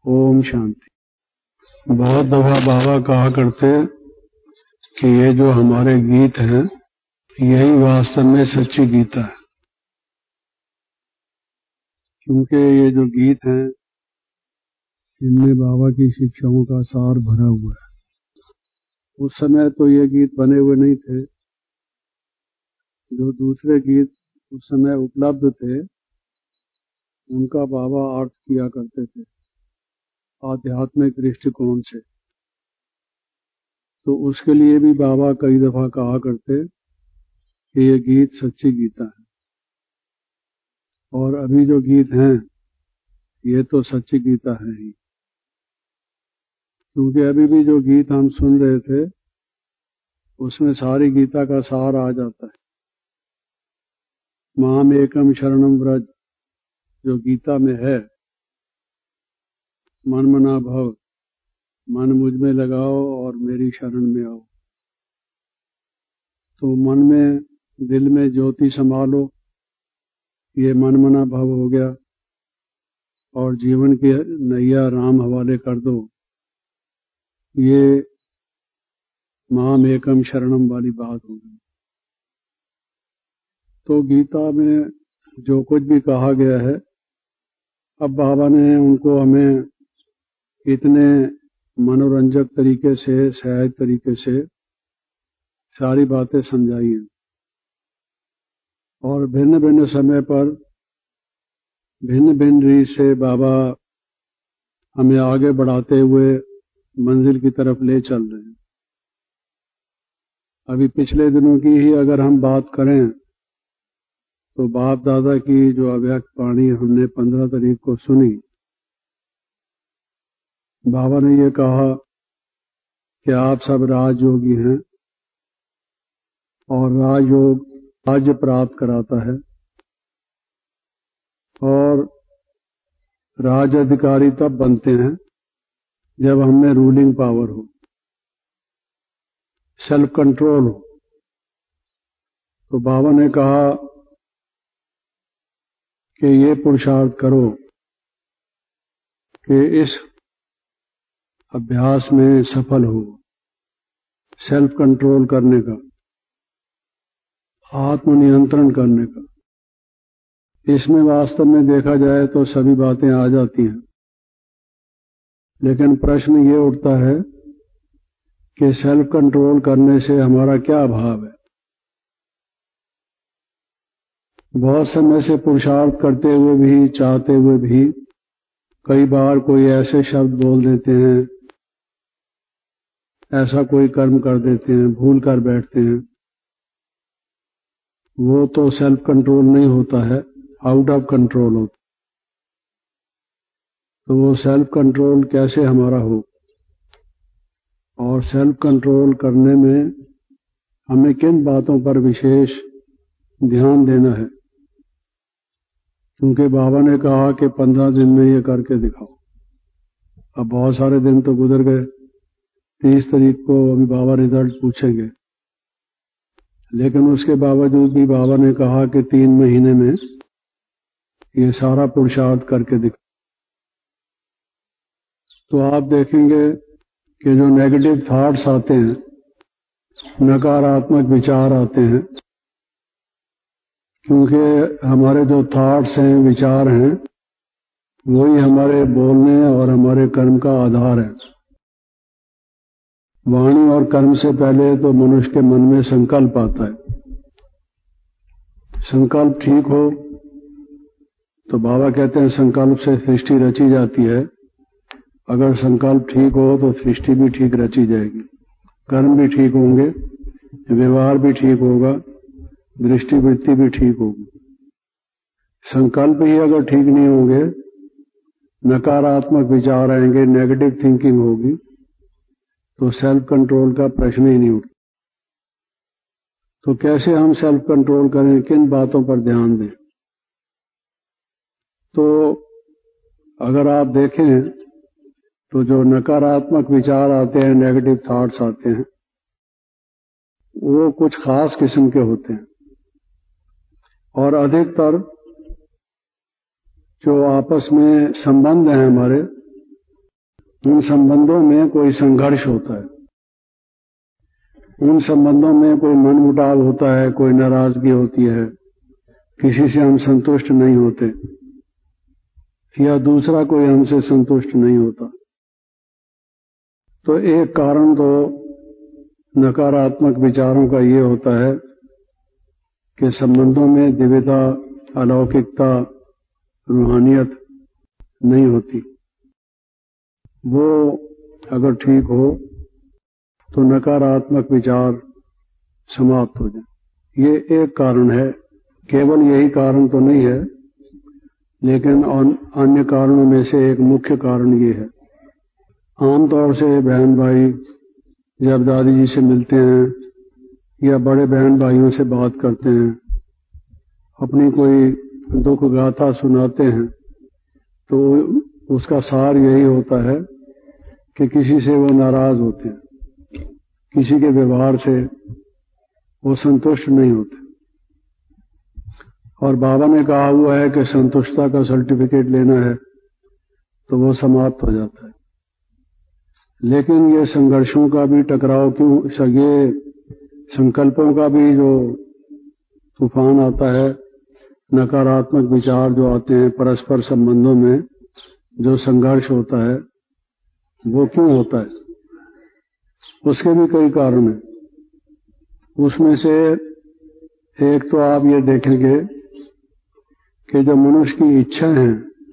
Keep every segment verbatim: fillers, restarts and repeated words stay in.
ओम शांति। बहुत दफा बाबा कहा करते कि ये जो हमारे गीत हैं यही वास्तव में सच्ची गीता है, क्योंकि ये जो गीत हैं इनमें बाबा की शिक्षाओं का सार भरा हुआ है। उस समय तो ये गीत बने हुए नहीं थे, जो दूसरे गीत उस समय उपलब्ध थे उनका बाबा अर्थ किया करते थे आध्यात्मिक दृष्टिकोण से। तो उसके लिए भी बाबा कई दफा कहा करते कि ये गीत सच्ची गीता है, और अभी जो गीत हैं ये तो सच्ची गीता है ही, क्योंकि अभी भी जो गीत हम सुन रहे थे उसमें सारी गीता का सार आ जाता है। माम एकम शरणम व्रज जो गीता में है, मन मना भव, मन मुझ में लगाओ और मेरी शरण में आओ। तो मन में दिल में ज्योति संभालो, ये मन मना भव हो गया, और जीवन की नैया राम हवाले कर दो, ये माम एकम शरणम वाली बात हो गई। तो गीता में जो कुछ भी कहा गया है, अब बाबा ने उनको हमें इतने मनोरंजक तरीके से, सहज तरीके से सारी बातें समझाई हैं, और भिन्न भिन्न समय पर भिन्न भिन्न रीत से बाबा हमें आगे बढ़ाते हुए मंजिल की तरफ ले चल रहे हैं। अभी पिछले दिनों की ही अगर हम बात करें तो बाप दादा की जो अव्यक्त वाणी हमने पंद्रह तारीख को सुनी, बाबा ने ये कहा कि आप सब राजयोगी हैं और राजयोग राज्य प्राप्त कराता है, और राज अधिकारी तब बनते हैं जब हमें रूलिंग पावर हो, सेल्फ कंट्रोल हो। तो बाबा ने कहा कि ये पुरुषार्थ करो कि इस अभ्यास में सफल हो, सेल्फ कंट्रोल करने का, आत्मनियंत्रण करने का। इसमें वास्तव में देखा जाए तो सभी बातें आ जाती हैं, लेकिन प्रश्न ये उठता है कि सेल्फ कंट्रोल करने से हमारा क्या भाव है। बहुत समय से पुरुषार्थ करते हुए भी, चाहते हुए भी, कई बार कोई ऐसे शब्द बोल देते हैं, ऐसा कोई कर्म कर देते हैं, भूल कर बैठते हैं, वो तो सेल्फ कंट्रोल नहीं होता है, आउट ऑफ कंट्रोल होता। तो वो सेल्फ कंट्रोल कैसे हमारा हो, और सेल्फ कंट्रोल करने में हमें किन बातों पर विशेष ध्यान देना है, क्योंकि बाबा ने कहा कि पंद्रह दिन में ये करके दिखाओ। अब बहुत सारे दिन तो गुजर गए, तीस तारीख को अभी बाबा रिजल्ट पूछेंगे, लेकिन उसके बावजूद भी बाबा ने कहा कि तीन महीने में ये सारा पुरुषार्थ करके दिखाओ। तो आप देखेंगे कि जो नेगेटिव थॉट्स आते हैं, नकारात्मक विचार आते हैं, क्योंकि हमारे जो थॉट्स हैं, विचार हैं, वही हमारे बोलने और हमारे कर्म का आधार है। वाणी और कर्म से पहले तो मनुष्य के मन में संकल्प आता है। संकल्प ठीक हो तो बाबा कहते हैं संकल्प से सृष्टि रची जाती है। अगर संकल्प ठीक हो तो सृष्टि भी ठीक रची जाएगी, कर्म भी ठीक होंगे, व्यवहार भी ठीक होगा, दृष्टि वृत्ति भी ठीक होगी। संकल्प ही अगर ठीक नहीं होंगे, नकारात्मक विचार आएंगे, नेगेटिव थिंकिंग होगी, तो सेल्फ कंट्रोल का प्रश्न ही नहीं उठता। तो कैसे हम सेल्फ कंट्रोल करें, किन बातों पर ध्यान दें? तो अगर आप देखें तो जो नकारात्मक विचार आते हैं, नेगेटिव थॉट्स आते हैं, वो कुछ खास किस्म के होते हैं, और अधिकतर जो आपस में संबंध हैं हमारे, उन संबंधों में कोई संघर्ष होता है, उन संबंधों में कोई मनमुटाव होता है, कोई नाराजगी होती है, किसी से हम संतुष्ट नहीं होते या दूसरा कोई हमसे संतुष्ट नहीं होता। तो एक कारण तो नकारात्मक विचारों का ये होता है कि संबंधों में दिव्यता, अलौकिकता, रूहानियत नहीं होती। वो अगर ठीक हो तो नकारात्मक विचार समाप्त हो जाए। ये एक कारण है, केवल यही कारण तो नहीं है, लेकिन अन्य कारणों में से एक मुख्य कारण ये है। आमतौर से बहन भाई जब दादी जी से मिलते हैं या बड़े बहन भाइयों से बात करते हैं, अपनी कोई दुख गाथा सुनाते हैं, तो उसका सार यही होता है कि किसी से वो नाराज होते हैं, किसी के व्यवहार से वो संतुष्ट नहीं होते। और बाबा ने कहा हुआ है कि संतुष्टता का सर्टिफिकेट लेना है तो वो समाप्त हो जाता है। लेकिन ये संघर्षों का भी टकराव क्यों, ये संकल्पों का भी जो तूफान आता है, नकारात्मक विचार जो आते हैं, परस्पर संबंधों में जो संघर्ष होता है, वो क्यों होता है? उसके भी कई कारण हैं। उसमें से एक तो आप ये देखेंगे कि जो मनुष्य की इच्छा है,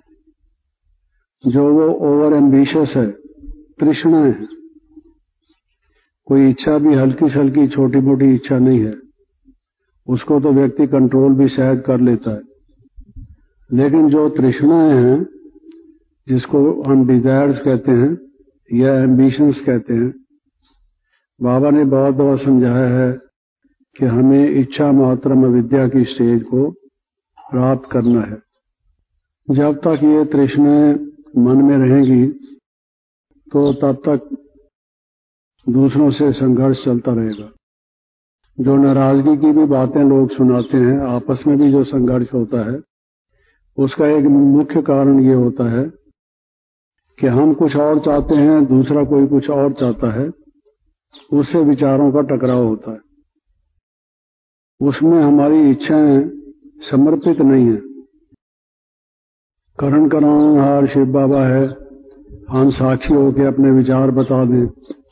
जो वो ओवर एम्बिशियस है, तृष्णाएं है। कोई इच्छा भी हल्की से हल्की छोटी मोटी इच्छा नहीं है, उसको तो व्यक्ति कंट्रोल भी शायद कर लेता है। लेकिन जो तृष्णाएं हैं, जिसको हम डिजायर्स कहते हैं या एम्बिशंस कहते हैं, बाबा ने बहुत दफा समझाया है कि हमें इच्छा मात्रम विद्या की स्टेज को प्राप्त करना है। जब तक ये तृष्णाएं मन में रहेंगी तो तब तक दूसरों से संघर्ष चलता रहेगा। जो नाराजगी की भी बातें लोग सुनाते हैं, आपस में भी जो संघर्ष होता है, उसका एक मुख्य कारण ये होता है कि हम कुछ और चाहते हैं, दूसरा कोई कुछ और चाहता है, उससे विचारों का टकराव होता है। उसमें हमारी इच्छाएं समर्पित नहीं है। करण करानहार शिव बाबा है, हम साक्षी होकर अपने विचार बता दें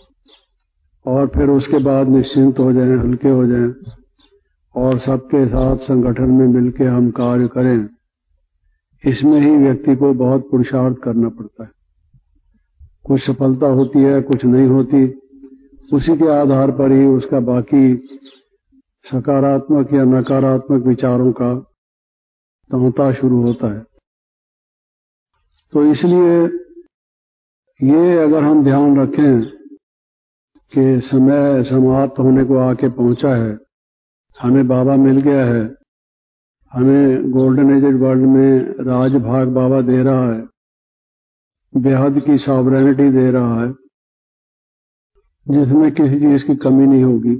और फिर उसके बाद निश्चिंत हो जाएं, हल्के हो जाएं और सबके साथ संगठन में मिलकर हम कार्य करें। इसमें ही व्यक्ति को बहुत पुरुषार्थ करना पड़ता है। कुछ सफलता होती है, कुछ नहीं होती, उसी के आधार पर ही उसका बाकी सकारात्मक या नकारात्मक विचारों का तांता शुरू होता है। तो इसलिए ये अगर हम ध्यान रखें कि समय समाप्त होने को आके पहुंचा है, हमें बाबा मिल गया है, हमें गोल्डन एजेड वर्ल्ड में राजभाग बाबा दे रहा है, बेहद की सॉवरेनिटी दे रहा है, जिसमें किसी चीज की कमी नहीं होगी,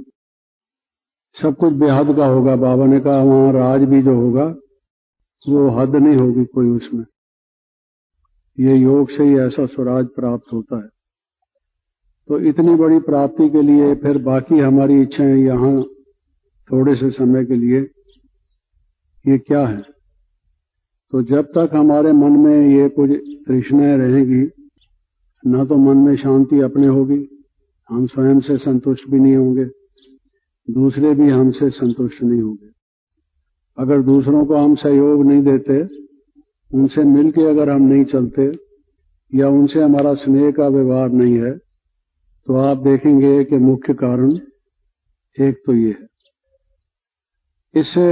सब कुछ बेहद का होगा। बाबा ने कहा वहां राज भी जो होगा वो हद नहीं होगी कोई उसमें। ये योग से ही ऐसा स्वराज प्राप्त होता है। तो इतनी बड़ी प्राप्ति के लिए फिर बाकी हमारी इच्छाएं यहाँ थोड़े से समय के लिए ये क्या है? तो जब तक हमारे मन में ये कुछ तृष्णाएं रहेंगी, ना तो मन में शांति अपने होगी, हम स्वयं से संतुष्ट भी नहीं होंगे, दूसरे भी हमसे संतुष्ट नहीं होंगे। अगर दूसरों को हम सहयोग नहीं देते, उनसे मिलके अगर हम नहीं चलते या उनसे हमारा स्नेह का व्यवहार नहीं है, तो आप देखेंगे कि मुख्य कारण एक तो ये है। इससे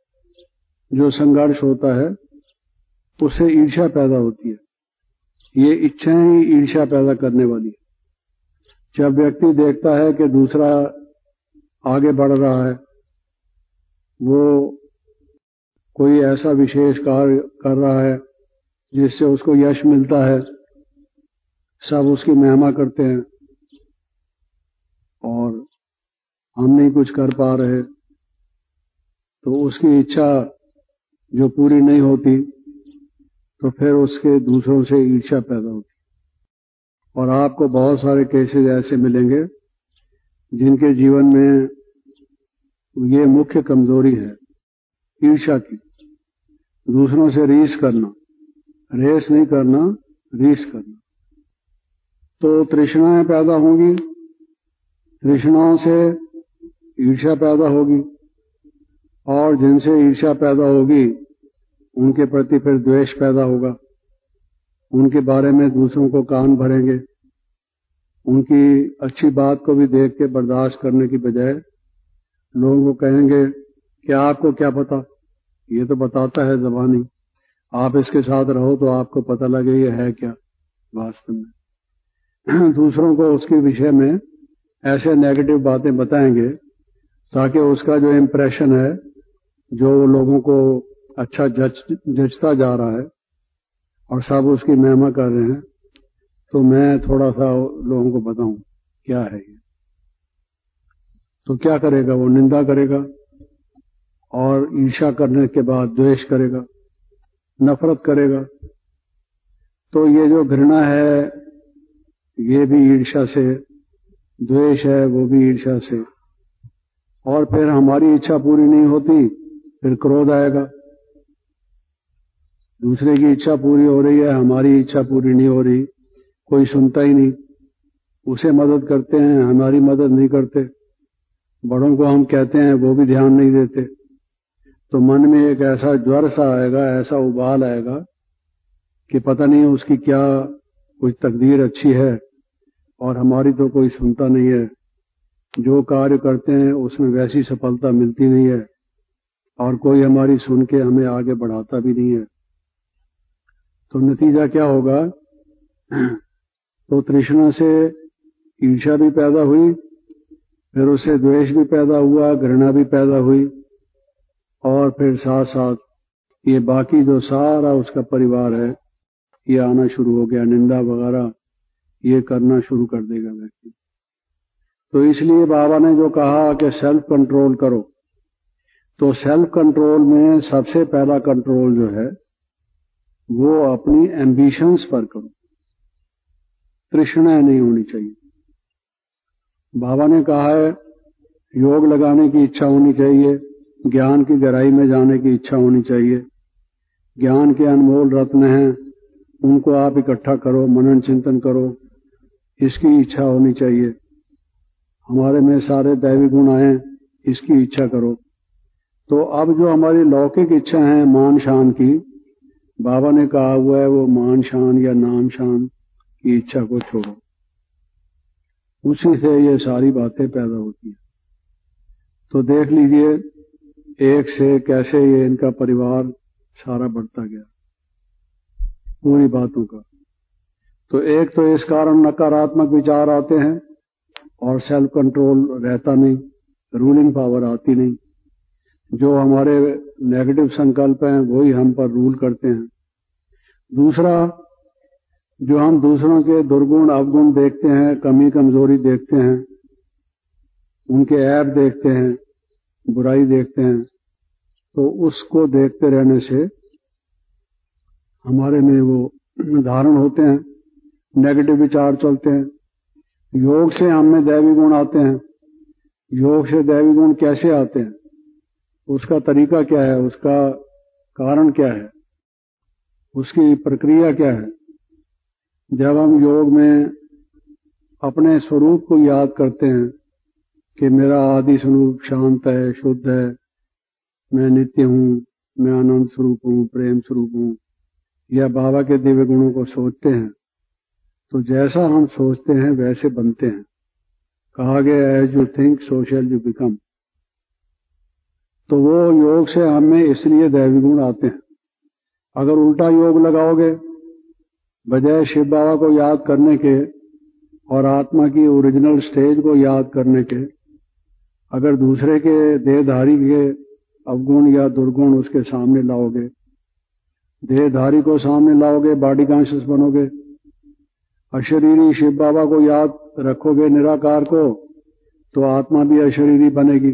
जो संघर्ष होता है उससे ईर्ष्या पैदा होती है। ये इच्छाएं ही ईर्ष्या पैदा करने वाली है। जब व्यक्ति देखता है कि दूसरा आगे बढ़ रहा है, वो कोई ऐसा विशेष कार्य कर रहा है जिससे उसको यश मिलता है, सब उसकी महिमा करते हैं और हम नहीं कुछ कर पा रहे, तो उसकी इच्छा जो पूरी नहीं होती, तो फिर उसके दूसरों से ईर्ष्या पैदा होती। और आपको बहुत सारे केसेस ऐसे मिलेंगे जिनके जीवन में ये मुख्य कमजोरी है, ईर्ष्या की, दूसरों से रीस करना, रेस नहीं करना, रीस करना। तो तृष्णाएं पैदा होंगी, तृष्णाओं से ईर्ष्या पैदा होगी, और जिनसे ईर्ष्या पैदा होगी उनके प्रति फिर द्वेष पैदा होगा, उनके बारे में दूसरों को कान भरेंगे, उनकी अच्छी बात को भी देख के बर्दाश्त करने की बजाय लोगों को कहेंगे कि आपको क्या पता, ये तो बताता है ज़बानी, आप इसके साथ रहो तो आपको पता लगे ये है क्या वास्तव में। दूसरों को उसके विषय में ऐसे नेगेटिव बातें बताएंगे ताकि उसका जो इम्प्रेशन है, जो लोगों को अच्छा जज जजता जा रहा है और सब उसकी महिमा कर रहे हैं, तो मैं थोड़ा सा लोगों को बताऊं क्या है ये। तो क्या करेगा वो? निंदा करेगा और ईर्ष्या करने के बाद द्वेष करेगा, नफरत करेगा। तो ये जो घृणा है ये भी ईर्ष्या से, द्वेष है वो भी ईर्ष्या से, और फिर हमारी इच्छा पूरी नहीं होती फिर क्रोध आएगा। दूसरे की इच्छा पूरी हो रही है, हमारी इच्छा पूरी नहीं हो रही, कोई सुनता ही नहीं, उसे मदद करते हैं, हमारी मदद नहीं करते, बड़ों को हम कहते हैं वो भी ध्यान नहीं देते। तो मन में एक ऐसा ज्वर सा आएगा, ऐसा उबाल आएगा कि पता नहीं उसकी क्या कोई तकदीर अच्छी है और हमारी तो कोई सुनता नहीं है, जो कार्य करते हैं उसमें वैसी सफलता मिलती नहीं है और कोई हमारी सुन के हमें आगे बढ़ाता भी नहीं है। तो नतीजा क्या होगा? तो तृष्णा से ईर्ष्या भी पैदा हुई, फिर उससे द्वेष भी पैदा हुआ, घृणा भी पैदा हुई, और फिर साथ साथ ये बाकी जो सारा उसका परिवार है ये आना शुरू हो गया, निंदा वगैरह ये करना शुरू कर देगा व्यक्ति। तो इसलिए बाबा ने जो कहा कि सेल्फ कंट्रोल करो, तो सेल्फ कंट्रोल में सबसे पहला कंट्रोल जो है वो अपनी एम्बिशंस पर करो, तृष्णा नहीं होनी चाहिए। बाबा ने कहा है योग लगाने की इच्छा होनी चाहिए, ज्ञान की गहराई में जाने की इच्छा होनी चाहिए, ज्ञान के अनमोल रत्न हैं उनको आप इकट्ठा करो, मनन चिंतन करो, इसकी इच्छा होनी चाहिए। हमारे में सारे दैवी गुण आए, इसकी इच्छा करो। तो अब जो हमारी लौकिक इच्छा है मान शान की, बाबा ने कहा हुआ है वो मान शान या नाम शान की इच्छा को छोड़ो, उसी से ये सारी बातें पैदा होती हैं। तो देख लीजिए एक से कैसे ये इनका परिवार सारा बढ़ता गया पूरी बातों का। तो एक तो इस कारण नकारात्मक विचार आते हैं और सेल्फ कंट्रोल रहता नहीं, रूलिंग पावर आती नहीं, जो हमारे नेगेटिव संकल्प हैं वही हम पर रूल करते हैं। दूसरा, जो हम दूसरों के दुर्गुण अवगुण देखते हैं, कमी कमजोरी देखते हैं, उनके ऐब देखते हैं, बुराई देखते हैं, तो उसको देखते रहने से हमारे में वो धारण होते हैं, नेगेटिव विचार चलते हैं। योग से हम में दैवी गुण आते हैं। योग से दैवी गुण कैसे आते हैं, उसका तरीका क्या है, उसका कारण क्या है, उसकी प्रक्रिया क्या है? जब हम योग में अपने स्वरूप को याद करते हैं कि मेरा आदि स्वरूप शांत है, शुद्ध है, मैं नित्य हूं, मैं आनंद स्वरूप हूं, प्रेम स्वरूप हूं, या बाबा के दिव्य गुणों को सोचते हैं, तो जैसा हम सोचते हैं वैसे बनते हैं। कहा गया as you think so shall you become. तो वो योग से हमें इसलिए दैवी गुण आते हैं। अगर उल्टा योग लगाओगे, बजाय शिव बाबा को याद करने के और आत्मा की ओरिजिनल स्टेज को याद करने के, अगर दूसरे के देहधारी के अवगुण या दुर्गुण उसके सामने लाओगे, देहधारी को सामने लाओगे, बॉडी कॉन्शियस बनोगे, अशरीरी शिव बाबा को याद रखोगे, निराकार को, तो आत्मा भी अशरीरी बनेगी।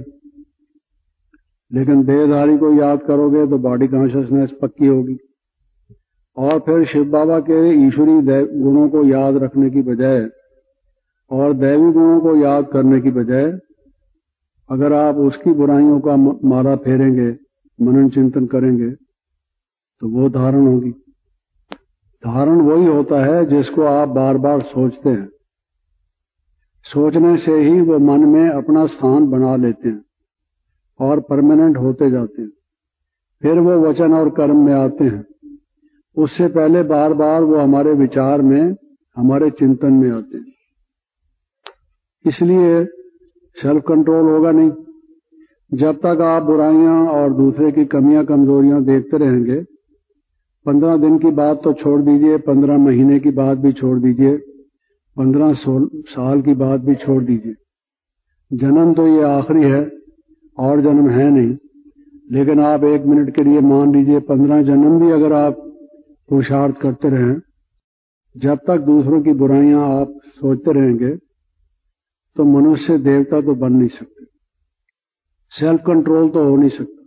लेकिन देहधारी को याद करोगे तो बॉडी कॉन्शियसनेस पक्की होगी और फिर शिव बाबा के ईश्वरी गुणों को याद रखने की बजाय और दैवी गुणों को याद करने की बजाय अगर आप उसकी बुराइयों का माला फेरेंगे, मनन चिंतन करेंगे, तो वो धारण होगी। धारण वही होता है जिसको आप बार बार सोचते हैं। सोचने से ही वो मन में अपना स्थान बना लेते हैं और परमानेंट होते जाते हैं। फिर वो वचन और कर्म में आते हैं। उससे पहले बार बार वो हमारे विचार में, हमारे चिंतन में आते हैं। इसलिए सेल्फ कंट्रोल होगा नहीं। जब तक आप बुराइयां और दूसरे की कमियां कमजोरियां देखते रहेंगे, पंद्रह दिन की बात तो छोड़ दीजिए, पंद्रह महीने की बात भी छोड़ दीजिए, पंद्रह साल की बात भी छोड़ दीजिए। जन्म तो ये आखिरी है और जन्म है नहीं, लेकिन आप एक मिनट के लिए मान लीजिए पंद्रह जन्म भी अगर आप पुरुषार्थ करते रहें, जब तक दूसरों की बुराइयां आप सोचते रहेंगे तो मनुष्य देवता तो बन नहीं सकते, सेल्फ कंट्रोल तो हो नहीं सकता,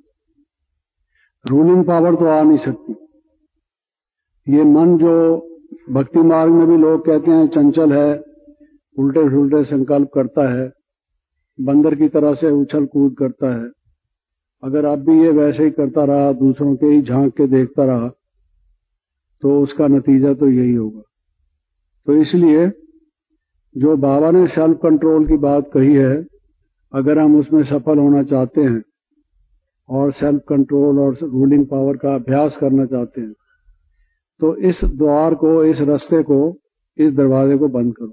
रूलिंग पावर तो आ नहीं सकती। ये मन जो भक्ति मार्ग में भी लोग कहते हैं चंचल है, उल्टे सुलटे संकल्प करता है, बंदर की तरह से उछल कूद करता है, अगर अब भी ये वैसे ही करता रहा, दूसरों के ही झांक के देखता रहा, तो उसका नतीजा तो यही होगा। तो इसलिए जो बाबा ने सेल्फ कंट्रोल की बात कही है, अगर हम उसमें सफल होना चाहते हैं और सेल्फ कंट्रोल और रूलिंग पावर का अभ्यास करना चाहते हैं, तो इस द्वार को, इस रास्ते को, इस दरवाजे को बंद करो।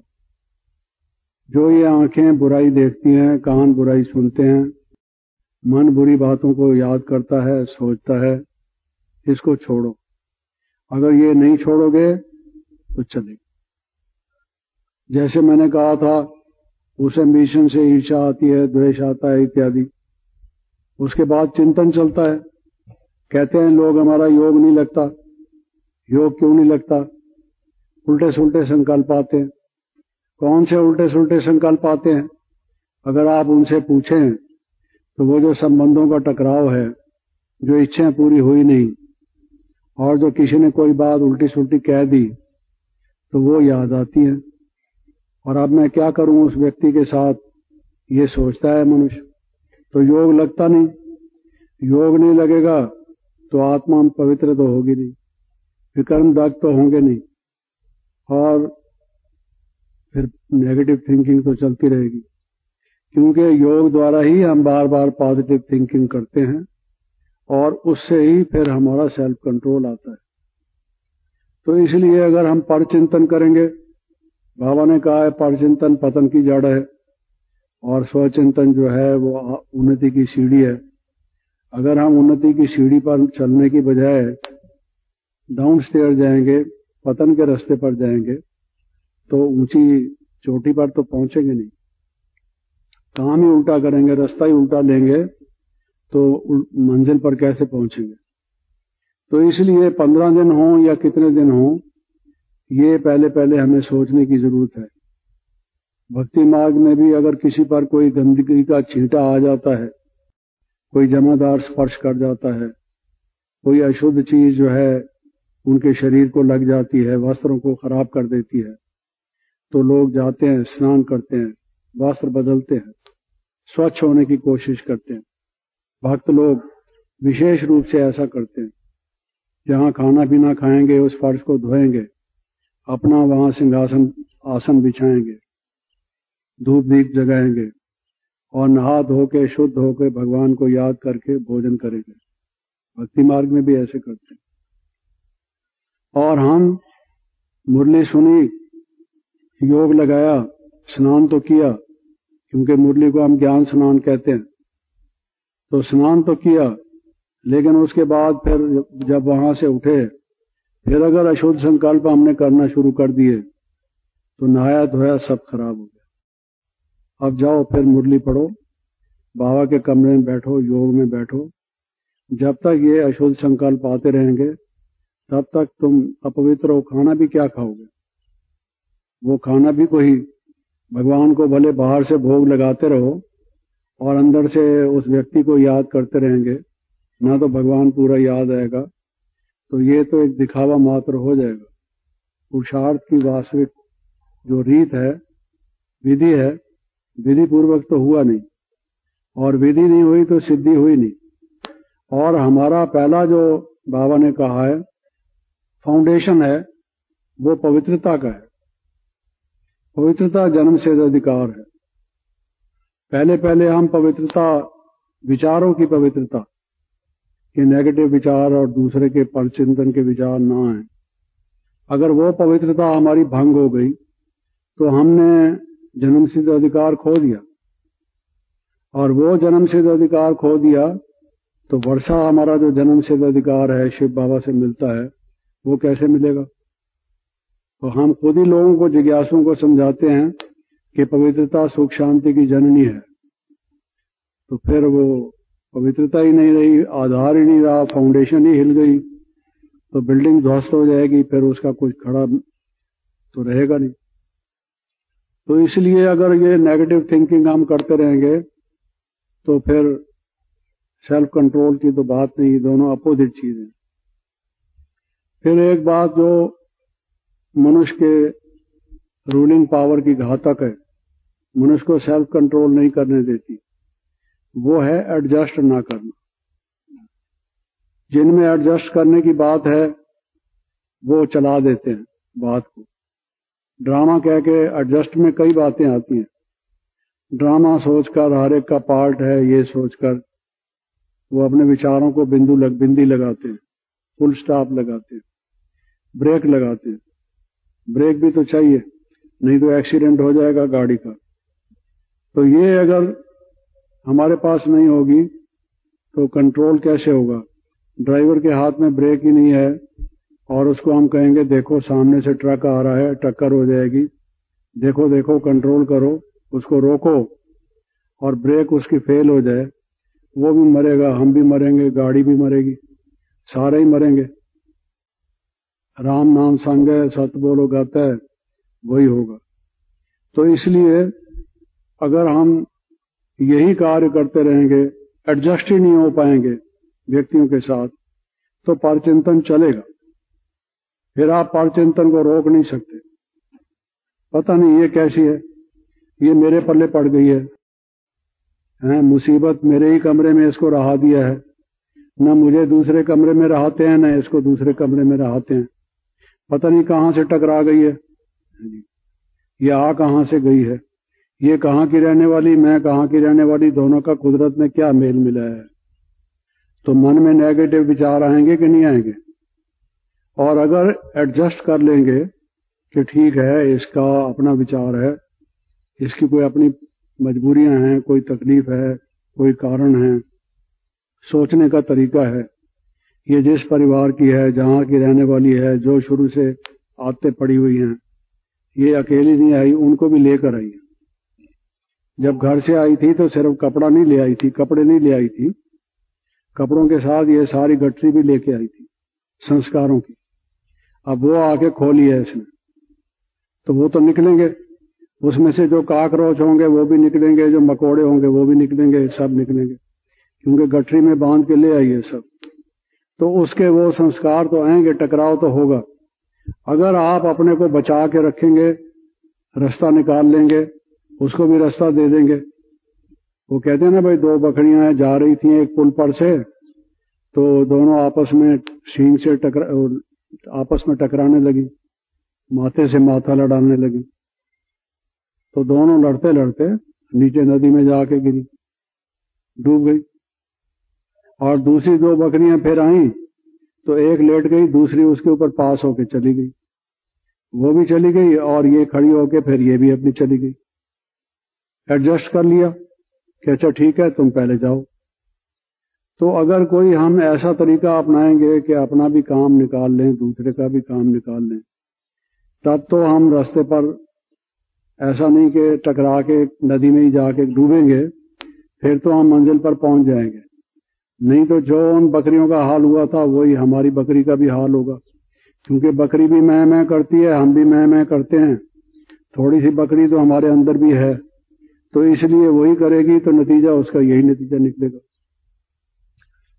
जो ये आंखें बुराई देखती हैं, कान बुराई सुनते हैं, मन बुरी बातों को याद करता है, सोचता है, इसको छोड़ो। अगर ये नहीं छोड़ोगे तो चलेगा। जैसे मैंने कहा था, उस एम्बिशन से ईर्ष्या आती है, द्वेष आता है इत्यादि। उसके बाद चिंतन चलता है। कहते हैं लोग हमारा योग नहीं लगता। योग क्यों नहीं लगता? उल्टे सुलटे संकल्प आते हैं। कौन से उल्टे सुलटे संकल्प आते हैं? अगर आप उनसे पूछें तो वो जो संबंधों का टकराव है, जो इच्छाएं पूरी हुई नहीं, और जो किसी ने कोई बात उल्टी सुलटी कह दी, तो वो याद आती है। और अब मैं क्या करूं उस व्यक्ति के साथ, ये सोचता है मनुष्य। तो योग लगता नहीं। योग नहीं लगेगा तो आत्मा पवित्र तो होगी नहीं, विकर्म दग्ध तो होंगे नहीं, और फिर नेगेटिव थिंकिंग तो चलती रहेगी। क्योंकि योग द्वारा ही हम बार बार पॉजिटिव थिंकिंग करते हैं और उससे ही फिर हमारा सेल्फ कंट्रोल आता है। तो इसलिए अगर हम परचिंतन करेंगे, बाबा ने कहा है परचिंतन पतन की जड़ है और स्वचिंतन जो है वो उन्नति की सीढ़ी है। अगर हम उन्नति की सीढ़ी पर चलने की बजाय डाउन स्टेयर जाएंगे, पतन के रास्ते पर जाएंगे, तो ऊंची चोटी पर तो पहुंचेंगे नहीं। काम ही उल्टा करेंगे, रास्ता ही उल्टा लेंगे, तो मंजिल पर कैसे पहुंचेंगे? तो इसलिए पंद्रह दिन हो या कितने दिन हो, ये पहले पहले हमें सोचने की जरूरत है। भक्ति मार्ग में भी अगर किसी पर कोई गंदगी का छींटा आ जाता है, कोई जमादार स्पर्श कर जाता है, कोई अशुद्ध चीज जो है उनके शरीर को लग जाती है, वस्त्रों को खराब कर देती है, तो लोग जाते हैं, स्नान करते हैं, वस्त्र बदलते हैं, स्वच्छ होने की कोशिश करते हैं। भक्त लोग विशेष रूप से ऐसा करते हैं। जहां खाना पीना खाएंगे उस फर्श को धोएंगे, अपना वहां सिंहासन आसन बिछाएंगे, धूप दीप जगाएंगे और नहा धो के शुद्ध होकर भगवान को याद करके भोजन करेंगे। भक्ति मार्ग में भी ऐसे करते हैं। और हम मुरली सुनी, योग लगाया, स्नान तो किया, क्योंकि मुरली को हम ज्ञान स्नान कहते हैं, तो स्नान तो किया, लेकिन उसके बाद फिर जब वहां से उठे, फिर अगर अशुद्ध संकल्प हमने करना शुरू कर दिए तो नहाया धोया सब खराब हो गया। अब जाओ फिर मुरली पढ़ो, बाबा के कमरे में बैठो, योग में बैठो। जब तक ये अशुद्ध संकल्प आते रहेंगे तब तक तुम अपवित्र हो। खाना भी क्या खाओगे? वो खाना भी कोई, भगवान को भले बाहर से भोग लगाते रहो और अंदर से उस व्यक्ति को याद करते रहेंगे, ना तो भगवान पूरा याद आएगा, तो ये तो एक दिखावा मात्र हो जाएगा। पुरुषार्थ की वास्तविक जो रीत है, विधि है, विधि पूर्वक तो हुआ नहीं, और विधि नहीं हुई तो सिद्धि हुई नहीं। और हमारा पहला जो बाबा ने कहा है फाउंडेशन है, वो पवित्रता का है। पवित्रता जन्म सिद्ध अधिकार है। पहले पहले हम पवित्रता, विचारों की पवित्रता, कि नेगेटिव विचार और दूसरे के परचिंतन के विचार ना आए, अगर वो पवित्रता हमारी भंग हो गई तो हमने जन्म सिद्ध अधिकार खो दिया। और वो जन्म सिद्ध अधिकार खो दिया तो वर्षा हमारा जो जन्म सिद्ध अधिकार है शिव बाबा से मिलता है, वो कैसे मिलेगा? तो हम खुद ही लोगों को, जिज्ञासुओं को समझाते हैं कि पवित्रता सुख शांति की जननी है, तो फिर वो पवित्रता ही नहीं रही, आधार ही नहीं रहा, फाउंडेशन ही हिल गई, तो बिल्डिंग ध्वस्त हो जाएगी, फिर उसका कुछ खड़ा तो रहेगा नहीं। तो इसलिए अगर ये नेगेटिव थिंकिंग हम करते रहेंगे तो फिर सेल्फ कंट्रोल की तो बात नहीं, दोनों अपोजिट चीज है। फिर एक बात जो मनुष्य के रूलिंग पावर की घातक है, मनुष्य को सेल्फ कंट्रोल नहीं करने देती, वो है एडजस्ट ना करना। जिनमें एडजस्ट करने की बात है वो चला देते हैं बात को, ड्रामा कह के। एडजस्ट में कई बातें आती हैं, ड्रामा सोचकर, हर एक का पार्ट है ये सोचकर वो अपने विचारों को बिंदु लग बिंदी लगाते हैं, फुल स्टॉप लगाते हैं, ब्रेक लगाते हैं। ब्रेक भी तो चाहिए, नहीं तो एक्सीडेंट हो जाएगा गाड़ी का। तो ये अगर हमारे पास नहीं होगी तो कंट्रोल कैसे होगा? ड्राइवर के हाथ में ब्रेक ही नहीं है और उसको हम कहेंगे देखो सामने से ट्रक आ रहा है, टक्कर हो जाएगी, देखो देखो कंट्रोल करो, उसको रोको, और ब्रेक उसकी फेल हो जाए, वो भी मरेगा, हम भी मरेंगे, गाड़ी भी मरेगी, सारे ही मरेंगे। राम नाम संग है, सत बोलो गाता है, वही होगा। तो इसलिए अगर हम यही कार्य करते रहेंगे, एडजस्ट ही नहीं हो पाएंगे व्यक्तियों के साथ, तो परचिंतन चलेगा। फिर आप परचिंतन को रोक नहीं सकते। पता नहीं ये कैसी है, ये मेरे पल्ले पड़ गई है, हैं, मुसीबत मेरे ही कमरे में इसको रहा दिया है, न मुझे दूसरे कमरे में रहाते हैं, न इसको दूसरे कमरे में रहाते हैं। पता नहीं कहां से टकरा गई है, ये आ कहां से गई है, ये कहां की रहने वाली, मैं कहां की रहने वाली, दोनों का कुदरत में क्या मेल मिला है। तो मन में नेगेटिव विचार आएंगे कि नहीं आएंगे? और अगर एडजस्ट कर लेंगे कि ठीक है, इसका अपना विचार है, इसकी कोई अपनी मजबूरियां हैं, कोई तकलीफ है, कोई कारण है, सोचने का तरीका है, ये जिस परिवार की है, जहां की रहने वाली है, जो शुरू से आदतें पड़ी हुई हैं, ये अकेली नहीं आई, उनको भी लेकर आई है। जब घर से आई थी तो सिर्फ कपड़ा नहीं ले आई थी, कपड़े नहीं ले आई थी, कपड़ों के साथ ये सारी गठरी भी लेके आई थी संस्कारों की। अब वो आके खोली है इसने, तो वो तो निकलेंगे, उसमें से जो काकरोच होंगे वो भी निकलेंगे, जो मकोड़े होंगे वो भी निकलेंगे, सब निकलेंगे, क्योंकि गठरी में बांध के ले आई है सब। तो उसके वो संस्कार तो आएंगे, टकराव तो होगा। अगर आप अपने को बचा के रखेंगे, रास्ता निकाल लेंगे, उसको भी रास्ता दे देंगे। वो कहते हैं ना भाई, दो बकरियां जा रही थी एक पुल पर से, तो दोनों आपस में सींग से टकरा आपस में टकराने लगी, माथे से माथा लड़ाने लगी, तो दोनों लड़ते लड़ते नीचे नदी में जाके गिरी, डूब गई। और दूसरी दो बकरियां फिर आई तो एक लेट गई, दूसरी उसके ऊपर पास होके चली गई, वो भी चली गई, और ये खड़ी होके फिर ये भी अपनी चली गई। एडजस्ट कर लिया कि अच्छा ठीक है, तुम पहले जाओ। तो अगर कोई हम ऐसा तरीका अपनाएंगे कि अपना भी काम निकाल लें, दूसरे का भी काम निकाल लें, तब तो हम रास्ते पर ऐसा नहीं कि टकरा के नदी में ही जाके डूबेंगे, फिर तो हम मंजिल पर पहुंच जाएंगे। नहीं तो जो उन बकरियों का हाल हुआ था वही हमारी बकरी का भी हाल होगा, क्योंकि बकरी भी मैं मैं करती है, हम भी मैं मैं करते हैं, थोड़ी सी बकरी तो हमारे अंदर भी है, तो इसलिए वही करेगी, तो नतीजा उसका यही नतीजा निकलेगा।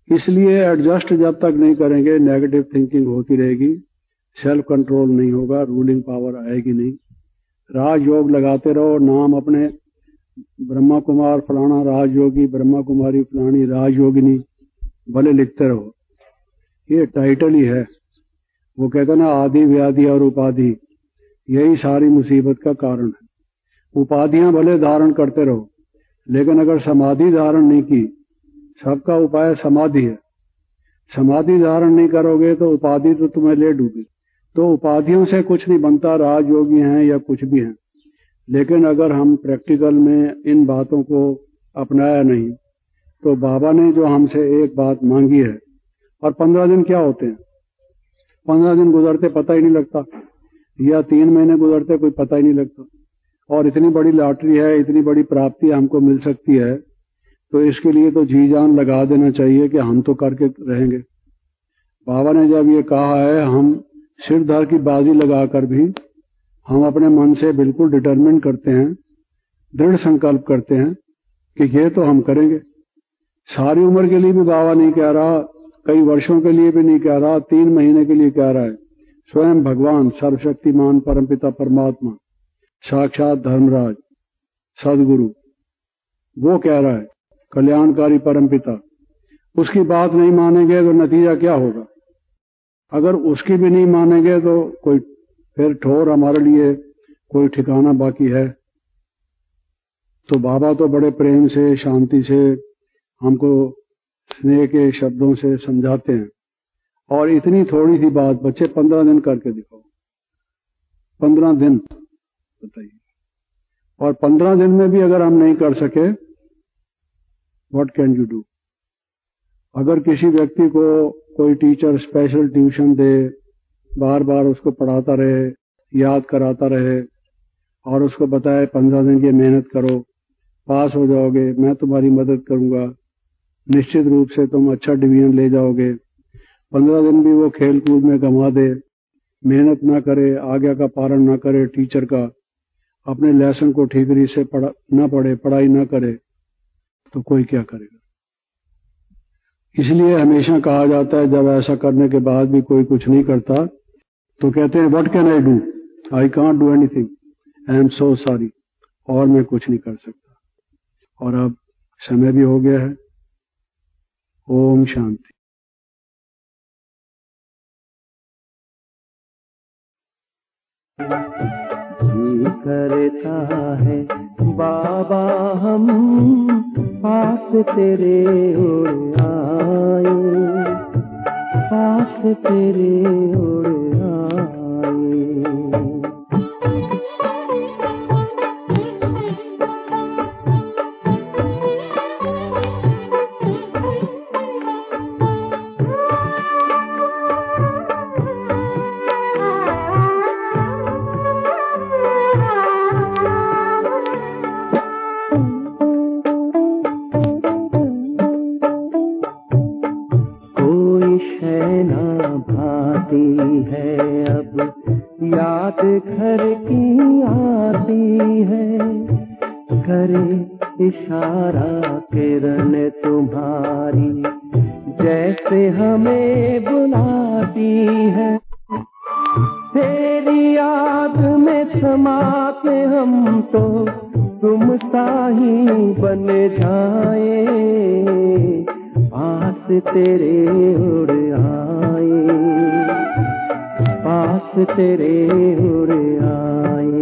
इसलिए एडजस्ट जब तक नहीं करेंगे नेगेटिव थिंकिंग होती रहेगी, सेल्फ कंट्रोल नहीं होगा, रूलिंग पावर आएगी नहीं। राजयोग लगाते रहो, नाम अपने ब्रह्मा कुमार फलाना राजयोगी, ब्रह्मा कुमारी फलानी राजयोगिनी भले लिखते रहो, ये टाइटल ही है। वो कहते ना आदि व्याधि और उपाधि, यही सारी मुसीबत का कारण है। उपाधियां भले धारण करते रहो, लेकिन अगर समाधि धारण नहीं की, सबका उपाय समाधि है, समाधि धारण नहीं करोगे तो उपाधि तो तुम्हें ले डूबी। तो उपाधियों से कुछ नहीं बनता, राजयोगी हैं या कुछ भी हैं। लेकिन अगर हम प्रैक्टिकल में इन बातों को अपनाया नहीं, तो बाबा ने जो हमसे एक बात मांगी है, और पंद्रह दिन क्या होते हैं, पंद्रह दिन गुजरते पता ही नहीं लगता, या तीन महीने गुजरते कोई पता ही नहीं लगता। और इतनी बड़ी लॉटरी है, इतनी बड़ी प्राप्ति हमको मिल सकती है, तो इसके लिए तो जी जान लगा देना चाहिए कि हम तो करके रहेंगे। बाबा ने जब ये कहा है, हम सिर धर की बाजी लगाकर भी हम अपने मन से बिल्कुल डिटरमिन करते हैं, दृढ़ संकल्प करते हैं कि ये तो हम करेंगे। सारी उम्र के लिए भी बाबा नहीं कह रहा, कई वर्षों के लिए भी नहीं कह रहा, तीन महीने के लिए कह रहा है। स्वयं भगवान सर्वशक्तिमान परमपिता परमात्मा साक्षात धर्मराज सदगुरु वो कह रहा है, कल्याणकारी परमपिता, उसकी बात नहीं मानेंगे तो नतीजा क्या होगा? अगर उसकी भी नहीं मानेंगे तो कोई फिर ठोर हमारे लिए कोई ठिकाना बाकी है। तो बाबा तो बड़े प्रेम से शांति से हमको स्नेह के शब्दों से समझाते हैं। और इतनी थोड़ी सी बात बच्चे पंद्रह दिन करके दिखाओ, पंद्रह दिन बताइए। और पंद्रह दिन में भी अगर हम नहीं कर सके, व्हाट कैन यू डू? अगर किसी व्यक्ति को कोई टीचर स्पेशल ट्यूशन दे, बार बार उसको पढ़ाता रहे, याद कराता रहे, और उसको बताए पंद्रह दिन की मेहनत करो, पास हो जाओगे, मैं तुम्हारी मदद करूंगा, निश्चित रूप से तुम अच्छा डिवीजन ले जाओगे। पंद्रह दिन भी वो खेल कूद में गंवा दे, मेहनत ना करे, आज्ञा का पालन ना करे टीचर का, अपने लेसन को ठीकरी से पढ़ा ना पढ़े, पढ़ाई ना करे, तो कोई क्या करेगा? इसलिए हमेशा कहा जाता है, जब ऐसा करने के बाद भी कोई कुछ नहीं करता तो कहते हैं what can I do, I can't do anything, I am so sorry, और मैं कुछ नहीं कर सकता। और अब समय भी हो गया है। ओम शांति। जी करता है बाबा हम पास तेरे उड़ आए, पास तेरे उड़ आए। है अब याद घर की आती है, करे इशारा किरण तुम्हारी जैसे हमें बुलाती है। तेरी याद में समाते हम तो तुम सा ही बन जाए, पास तेरे उड़ आए, पास तेरे उड़ आए।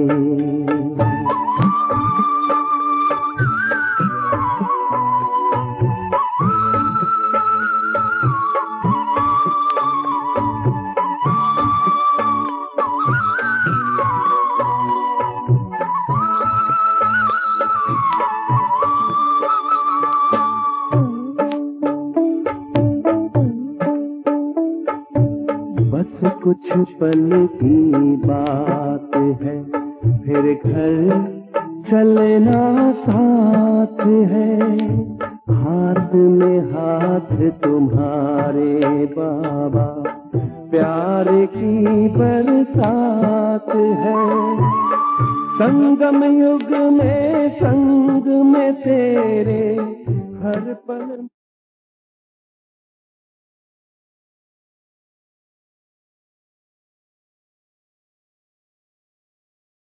कुछ पल की बात है, फिर घर चलना साथ है, हाथ में हाथ तुम्हारे बाबा, प्यार की बरसात है। संगम युग में संग में तेरे हर पल